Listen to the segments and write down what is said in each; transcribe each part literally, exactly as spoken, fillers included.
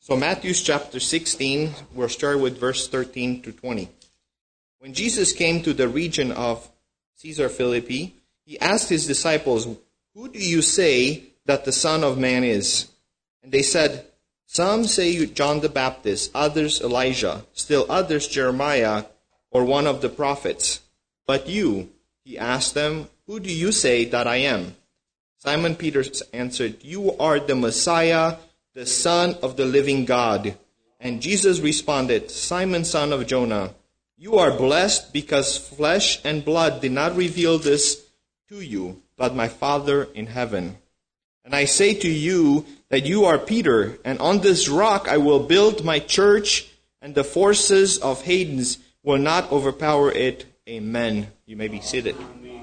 So Matthew chapter sixteen, we'll start with verse thirteen to twenty. When Jesus came to the region of Caesar Philippi, he asked his disciples, "Who do you say that the Son of Man is?" And they said, "Some say John the Baptist, others Elijah, still others Jeremiah, or one of the prophets. But you," he asked them, "who do you say that I am?" Simon Peter answered, "You are the Messiah, the Son of the living God." And Jesus responded, "Simon, son of Jonah, you are blessed because flesh and blood did not reveal this to you, but my Father in heaven. And I say to you that you are Peter, and on this rock I will build my church, and the forces of Hades will not overpower it." Amen. You may be seated.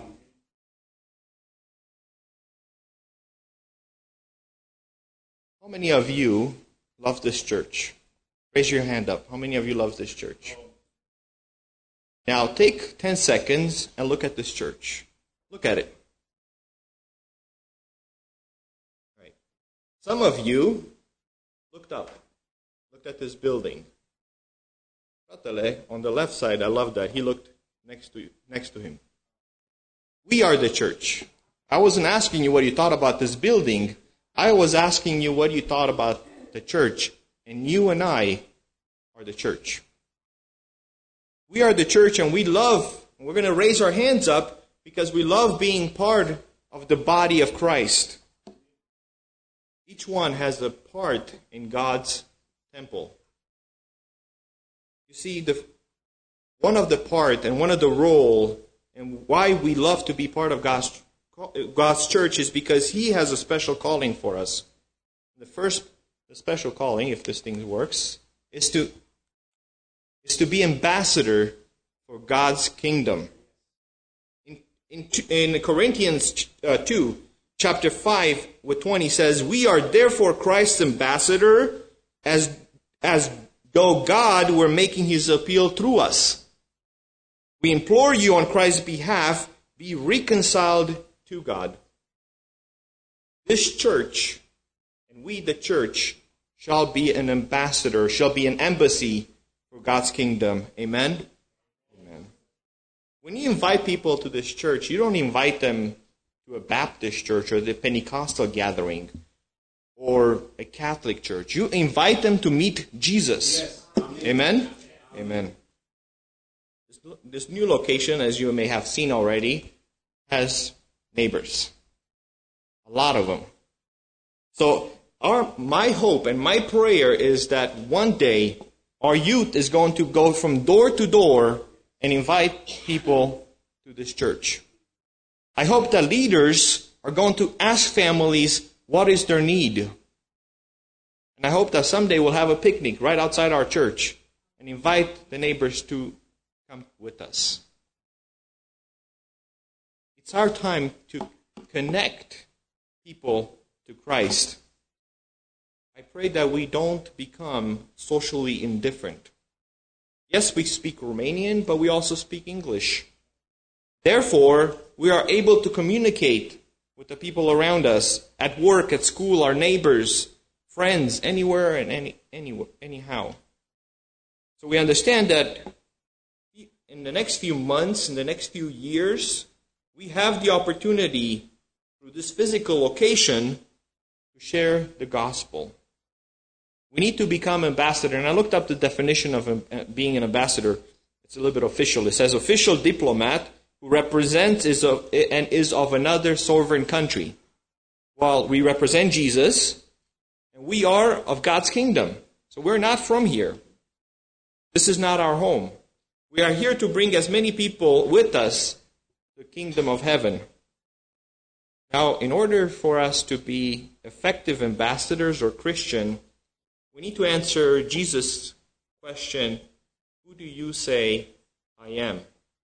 How many of you love this church? Raise your hand up. How many of you love this church? Now take ten seconds and look at this church. Look at it. Right. Some of you looked up, looked at this building. On the left side, I love that. He looked next to you, next to him. We are the church. I wasn't asking you what you thought about this building. I was asking you what you thought about the church. And you and I are the church. We are the church, and we love, and we're going to raise our hands up because we love being part of the body of Christ. Each one has a part in God's temple. You see, the one of the part and one of the role and why we love to be part of God's God's church is because He has a special calling for us. The first, the special calling, if this thing works, is to is to be ambassador for God's kingdom. In in, in Corinthians uh, two, chapter five, with twenty says, "We are therefore Christ's ambassador, as as though God were making His appeal through us. We implore you on Christ's behalf, be reconciled to God." This church, and we the church, shall be an ambassador, shall be an embassy for God's kingdom. Amen? Amen. When you invite people to this church, you don't invite them to a Baptist church or the Pentecostal gathering or a Catholic church. You invite them to meet Jesus. Yes. Amen? Amen. This, this new location, as you may have seen already, has neighbors. A lot of them. So our my hope and my prayer is that one day our youth is going to go from door to door and invite people to this church. I hope that leaders are going to ask families what is their need. And I hope that someday we'll have a picnic right outside our church and invite the neighbors to come with us. It's our time to connect people to Christ. I pray that we don't become socially indifferent. Yes, we speak Romanian, but we also speak English. Therefore, we are able to communicate with the people around us, at work, at school, our neighbors, friends, anywhere and any, anywhere, anyhow. So we understand that in the next few months, in the next few years, we have the opportunity through this physical location to share the gospel. We need to become ambassador. And I looked up the definition of being an ambassador. It's a little bit official. It says official diplomat who represents is of, and is of another sovereign country. Well, we represent Jesus, and we are of God's kingdom. So we're not from here. This is not our home. We are here to bring as many people with us to the kingdom of heaven. Now, in order for us to be effective ambassadors or Christian, we need to answer Jesus' question, who do you say I am?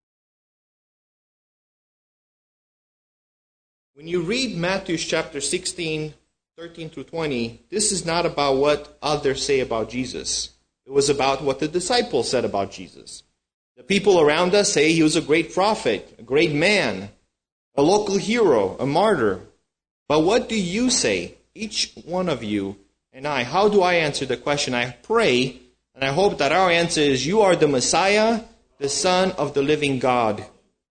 When you read Matthew chapter sixteen, thirteen through twenty, this is not about what others say about Jesus. It was about what the disciples said about Jesus. The people around us say he was a great prophet, a great man, a local hero, a martyr. But what do you say, each one of you, and I, how do I answer the question? I pray, and I hope that our answer is, you are the Messiah, the Son of the living God.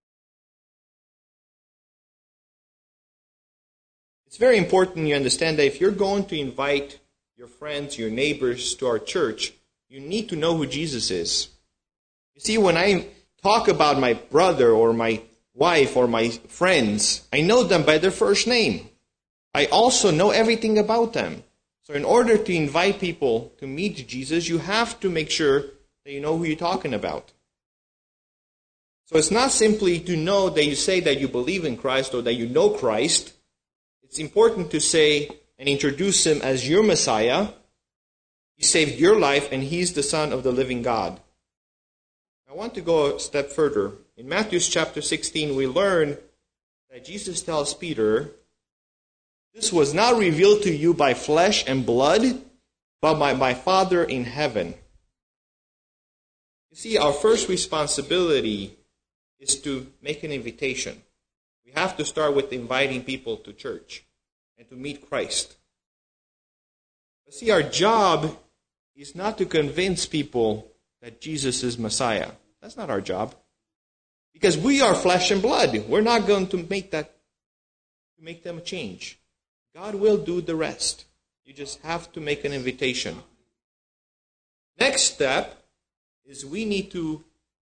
It's very important you understand that if you're going to invite your friends, your neighbors to our church, you need to know who Jesus is. You see, when I talk about my brother or my wife or my friends, I know them by their first name. I also know everything about them. So in order to invite people to meet Jesus, you have to make sure that you know who you're talking about. So it's not simply to know that you say that you believe in Christ or that you know Christ. It's important to say and introduce Him as your Messiah. He saved your life and He's the Son of the living God. I want to go a step further. In Matthew chapter sixteen, we learn that Jesus tells Peter, this was not revealed to you by flesh and blood, but by my Father in heaven. You see, our first responsibility is to make an invitation. We have to start with inviting people to church and to meet Christ. But see, our job is not to convince people that Jesus is Messiah. That's not our job. Because we are flesh and blood. We're not going to make that, to make them change. God will do the rest. You just have to make an invitation. Next step is we need to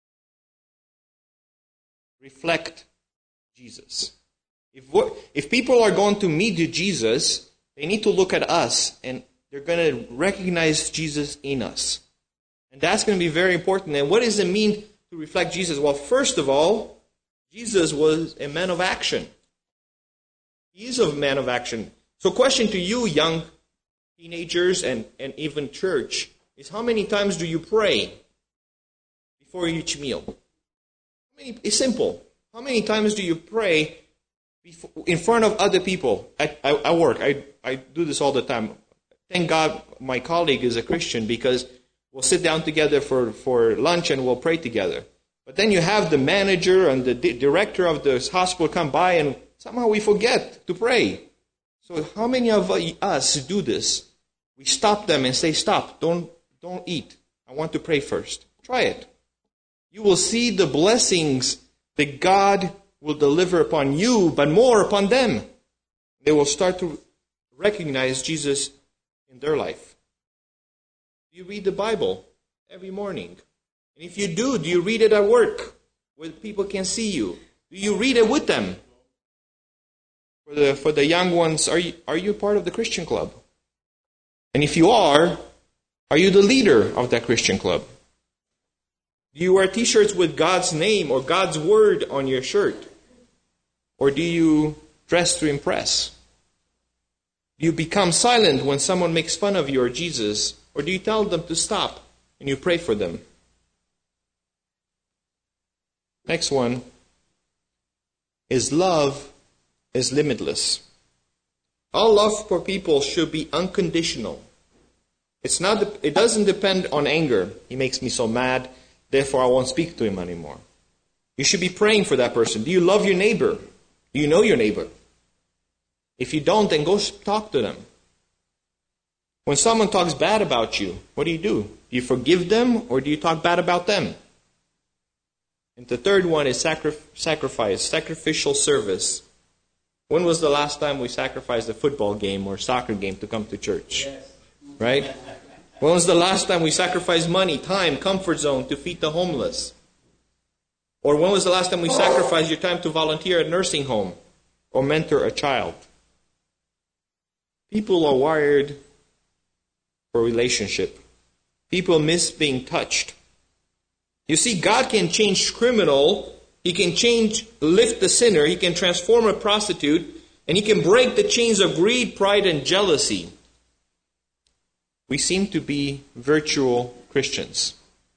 reflect Jesus. If we're, if people are going to meet Jesus, they need to look at us and they're going to recognize Jesus in us. And that's going to be very important. And what does it mean to reflect Jesus? Well, first of all, Jesus was a man of action. He is a man of action. So question to you, young teenagers and, and even church, is how many times do you pray before each meal? How many, it's simple. How many times do you pray before, in front of other people? At, at, at work, I, I do this all the time. Thank God my colleague is a Christian because we'll sit down together for, for lunch and we'll pray together. But then you have the manager and the di- director of the hospital come by and somehow we forget to pray. So how many of us do this? We stop them and say, stop, don't, don't eat. I want to pray first. Try it. You will see the blessings that God will deliver upon you, but more upon them. They will start to recognize Jesus in their life. Do you read the Bible every morning? And if you do, do you read it at work where people can see you? Do you read it with them? For the for the young ones, are you are you part of the Christian club? And if you are, are you the leader of that Christian club? Do you wear t-shirts with God's name or God's word on your shirt? Or do you dress to impress? Do you become silent when someone makes fun of you or Jesus? Or do you tell them to stop and you pray for them? Next one is love is limitless. Our love for people should be unconditional. It's not. It doesn't depend on anger. He makes me so mad, therefore I won't speak to him anymore. You should be praying for that person. Do you love your neighbor? Do you know your neighbor? If you don't, then go talk to them. When someone talks bad about you, what do you do? Do you forgive them or do you talk bad about them? And the third one is sacri- sacrifice, sacrificial service. When was the last time we sacrificed a football game or soccer game to come to church? Yes. Right? When was the last time we sacrificed money, time, comfort zone to feed the homeless? Or when was the last time we sacrificed your time to volunteer at a nursing home or mentor a child? People are wired for relationship. People miss being touched. You see, God can change criminal. He can change, lift the sinner. He can transform a prostitute. And He can break the chains of greed, pride, and jealousy. We seem to be virtual Christians.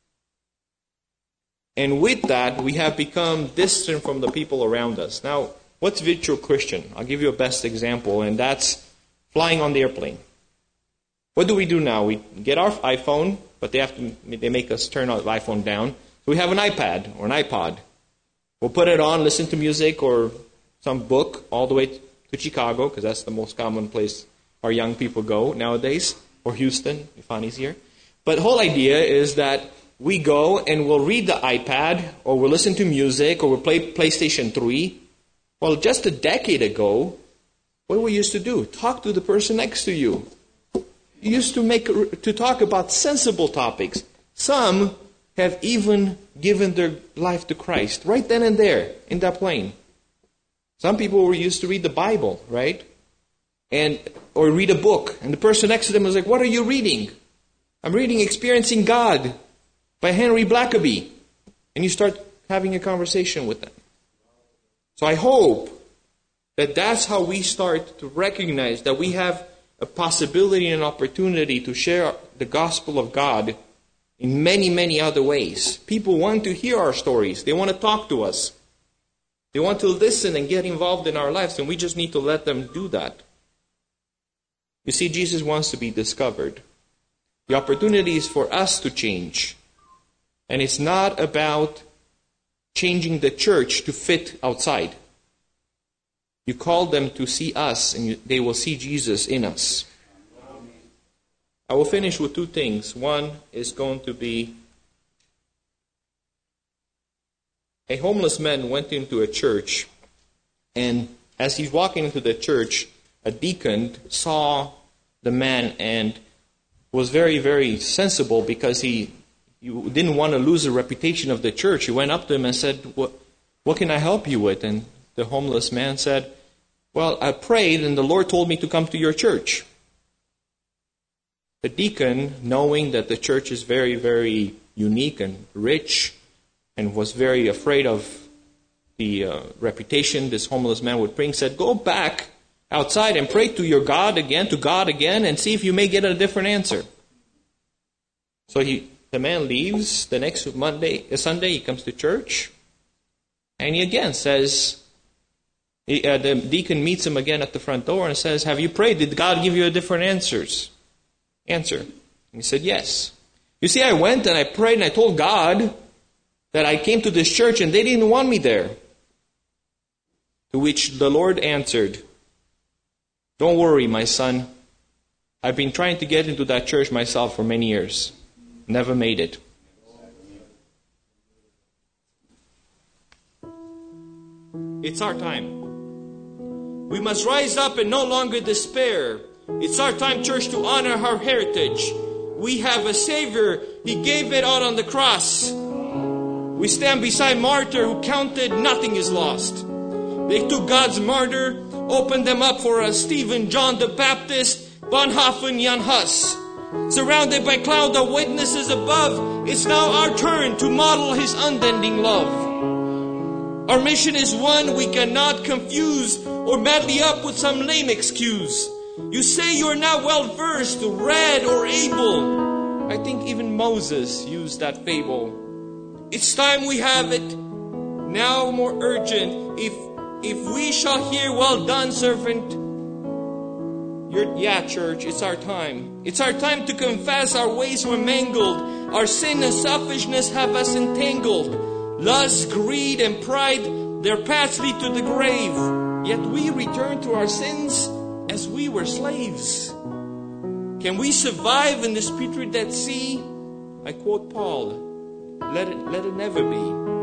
And with that, we have become distant from the people around us. Now, what's virtual Christian? I'll give you a best example, and that's flying on the airplane. What do we do now? We get our iPhone, but they have to, they make us turn our iPhone down. So we have an iPad or an iPod. We'll put it on, listen to music or some book all the way to Chicago, because that's the most common place our young people go nowadays. or Houston, if Fanny's here. But the whole idea is that we go and we'll read the iPad, or we'll listen to music, or we'll play PlayStation three. Well, just a decade ago, what did we used to do? Talk to the person next to you. You used to make to talk about sensible topics. Some have even given their life to Christ right then and there in that plane. Some people were used to read the Bible, right? And or read a book, and the person next to them was like, "What are you reading?" "I'm reading Experiencing God by Henry Blackaby." And you start having a conversation with them. So I hope that that's how we start to recognize that we have a possibility and an opportunity to share the gospel of God in many, many other ways. People want to hear our stories. They want to talk to us. They want to listen and get involved in our lives, and we just need to let them do that. You see, Jesus wants to be discovered. The opportunity is for us to change. And it's not about changing the church to fit outside. You call them to see us, and you, they will see Jesus in us. I will finish with two things. One is going to be, a homeless man went into a church, and as he's walking into the church, a deacon saw the man and was very, very sensible, because he, he didn't want to lose the reputation of the church. He went up to him and said, what, what can I help you with? And the homeless man said, "Well, I prayed and the Lord told me to come to your church." The deacon, knowing that the church is very, very unique and rich, and was very afraid of the uh, reputation this homeless man would bring, said, "Go back outside and pray to your God again, to God again, and see if you may get a different answer." So he, the man leaves. The next Monday, Sunday, he comes to church, and he again says, he, uh, the deacon meets him again at the front door and says, "Have you prayed? Did God give you a different answers? Answer?" And he said, "Yes. You see, I went and I prayed and I told God that I came to this church and they didn't want me there." To which the Lord answered, "Don't worry, my son. I've been trying to get into that church myself for many years. Never made it." It's our time. We must rise up and no longer despair. It's our time, church, to honor our heritage. We have a Savior. He gave it out on the cross. We stand beside martyr who counted nothing is lost. They took God's martyr, opened them up for us, Stephen, John the Baptist, Bonhoeffer, Jan Hus. Surrounded by cloud of witnesses above, it's now our turn to model His unending love. Our mission is one we cannot confuse or madly up with some lame excuse. You say you're not well versed, read, or able. I think even Moses used that fable. It's time we have it, now more urgent. If if we shall hear, "Well done, servant," you're, yeah, church, it's our time. It's our time to confess our ways were mangled. Our sin and selfishness have us entangled. Lust, greed, and pride, their paths lead to the grave. Yet we return to our sins as we were slaves. Can we survive in this putrid Dead Sea? I quote Paul, let it, let it never be.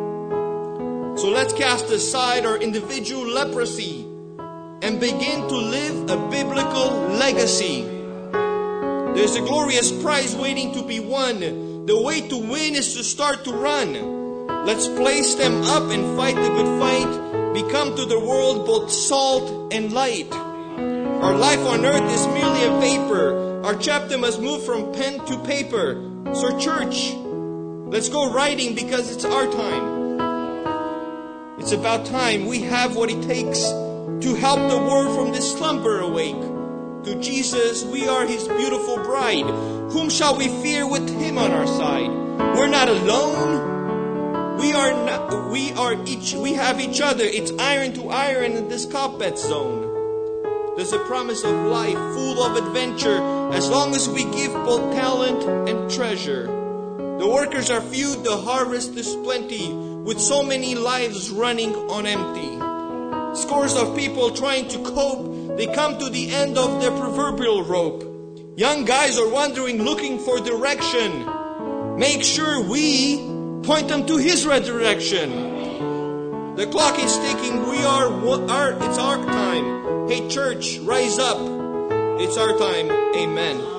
So let's cast aside our individual leprosy and begin to live a biblical legacy. There's a glorious prize waiting to be won. The way to win is to start to run. Let's place them up and fight the good fight. Become to the world both salt and light. Our life on earth is merely a vapor. Our chapter must move from pen to paper. So church, let's go writing because it's our time. It's about time we have what it takes to help the world from this slumber awake. To Jesus, we are His beautiful bride. Whom shall we fear with Him on our side? We're not alone. We are not, we are each, we have each other. It's iron to iron in this combat zone. There's a promise of life full of adventure as long as we give both talent and treasure. The workers are few, the harvest is plenty, with so many lives running on empty. Scores of people trying to cope, they come to the end of their proverbial rope. Young guys are wandering, looking for direction. Make sure we point them to His resurrection. The clock is ticking. We are, our, it's our time. Hey church, rise up. It's our time. Amen.